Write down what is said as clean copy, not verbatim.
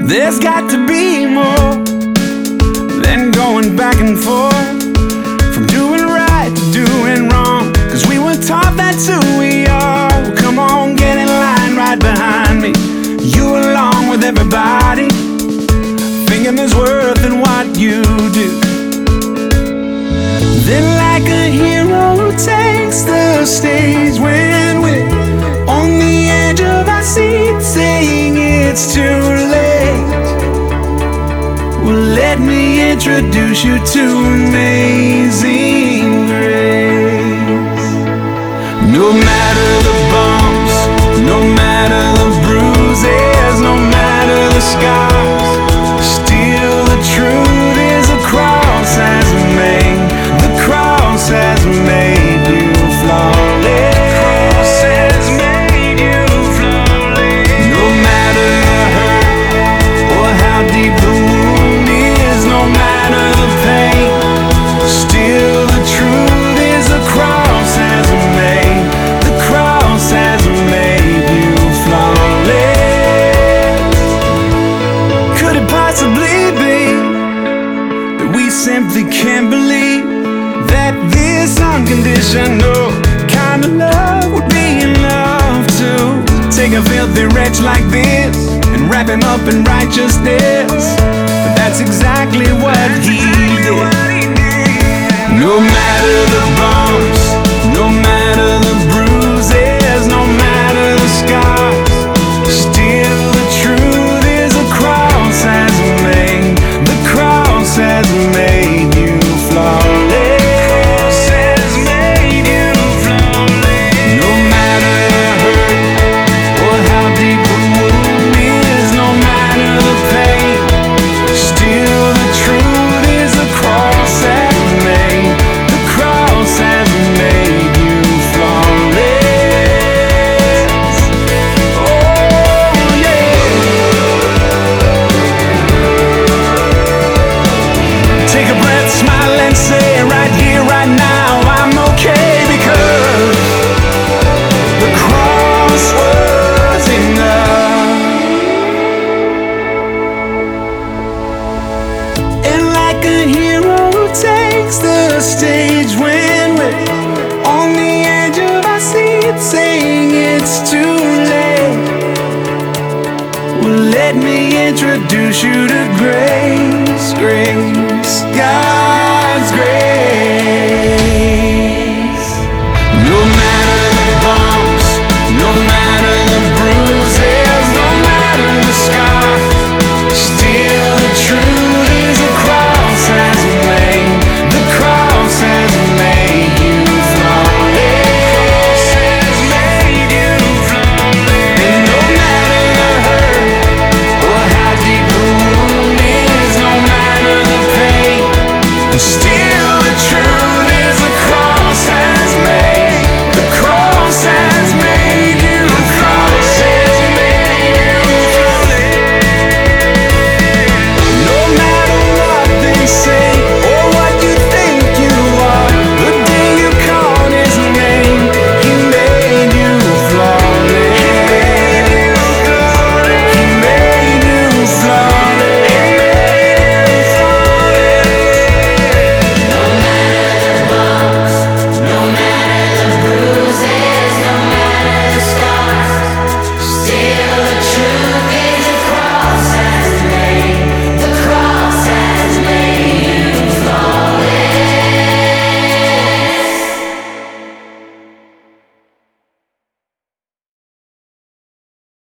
There's got to be more than going back and forth, from doing right to doing wrong, 'cause we were taught that's who we are. Well, come on, get in line right behind me, you along with everybody, thinking there's worth in what you do. Then like a hero takes the stage when we're on the edge of our seat, saying it's too late. Well, let me introduce you to Amazing Grace. No matter the bumps, no matter the bruises, no matter the scars, still the truth is the cross has made, the cross has made you flawless. The cross has made you flawless. No matter the hurt or how deep the wound is, no matter the pain, still the truth is the cross has made, the cross has made you flawless. Could it possibly be that we simply can't believe that this unconditional kind of love would be enough to take a filthy wretch like this and wrap him up in righteousness? But that's exactly what he did. No matter the bumps, no matter the bruises, no matter the scars, still the truth is the cross has made, the cross has made you flawless. No matter the hurt or how deep the wound is, no matter the pain, still the truth is the cross has made, the cross has made you flawless. Oh yeah. Take a breath, smile and say right here, right now, I'm okay, because the cross was enough. And like a hero takes the stage when we're on the edge of our seat, saying it's too late. Well, let me introduce you to Grace, Grace, God.